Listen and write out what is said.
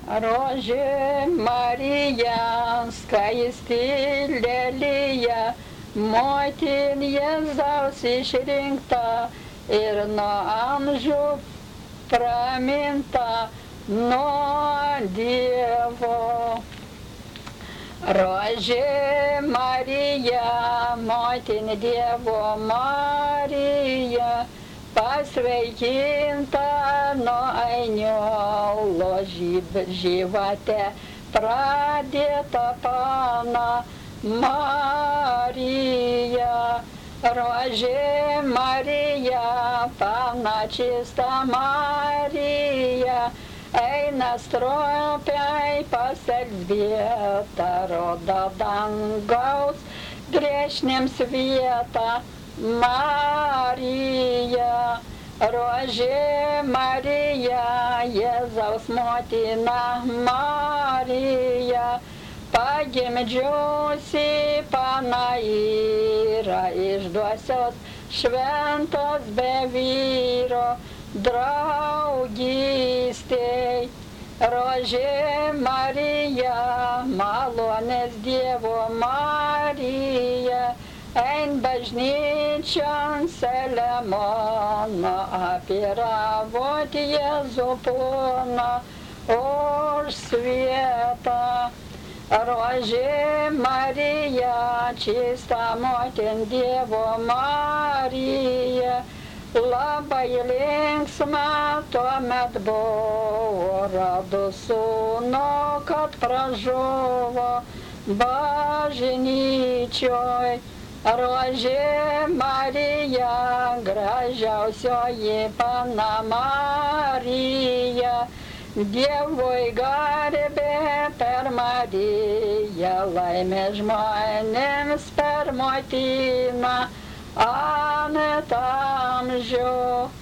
Rožė Marija, skaisti lelija, motin Jėzaus išrinkta ir nuo amžių praminta nuo Dievo. Rožė Marija, motin Dievo Marija, pasveikinta nuo ainiolo žyvatė, pradėta pana Marija. Rožė Marija, pana čista Marija, eina stropiai pas Elzbietą, rodo dangaus griežniems vietą. Marija, Rožė Marija, Jėzaus motina Marija, pagimdžiusi pana yra iš dvasios šventos be vyro draugystėj. Rožė Marija, malonės Dievo Marija, ein bažnyčion Selemono apiravo Jėzų poną už svietą. Rožė Marija, čista motin Dievo Marija, labai linksma tuomet buvo, radus sūnų, kad pražuvo bažnyčioj. Rožė Marija, gražiausioji pana Marija, Dievui garbė per Mariją, laimė žmonėms per motiną ant amžių.